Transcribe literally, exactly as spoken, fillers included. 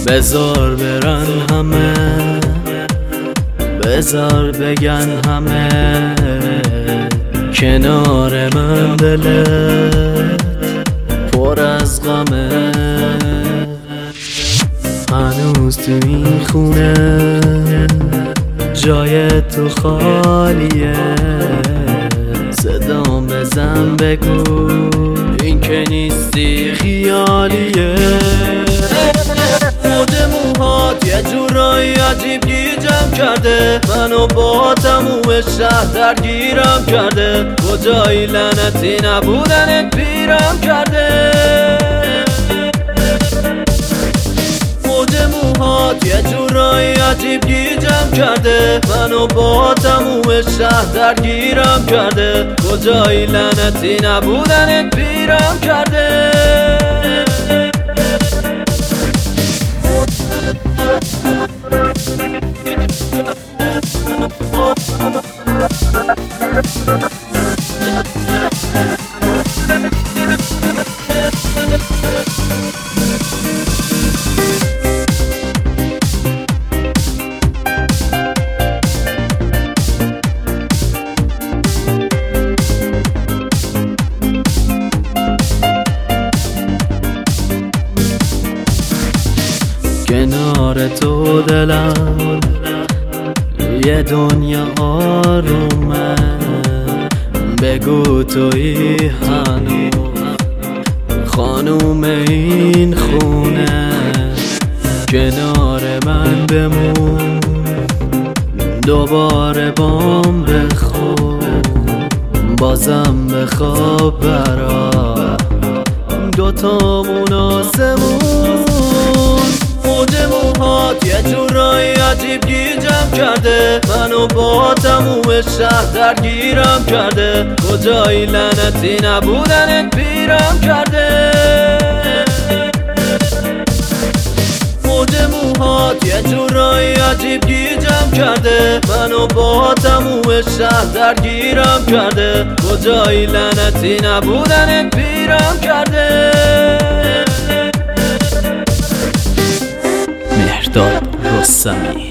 بذار برن همه، بذار بگن همه کنار من دلت پر از غمه. هنوز تو این خونه جای تو خالیه، صدام بزن بگو این که نیستی خیالیه. موج موهات یه جورایی عجیب گیجم کرده، منو با تموم شهر درگیرم کرده. کجایی لعنتی نبودنت پیرم کرده. موج موهات یه جورایی عجیب گیجم کرده، منو با تموم شهر درگیرم کرده. کجایی لعنتی نبودنت پیرم کرده. کنار تو دلم یه دنیا آرومه، بگو تویی هنوز خانوم این خونه. کنار من بمون دوباره بام بخواب، بازم بخواب برا دوتامون آسمون. موج موهات یه جورایی عجیب گیجم کرده، منو با تموم شهر درگیرم کرده. کجایی لعنتی نبودنت پیرم کرده. موج موهات یه جورایی عجیب گیجم کرده، منو با تموم شهر درگیرم کرده. کجایی لعنتی نبودنت پیرم کرده. مهرداد رستمی.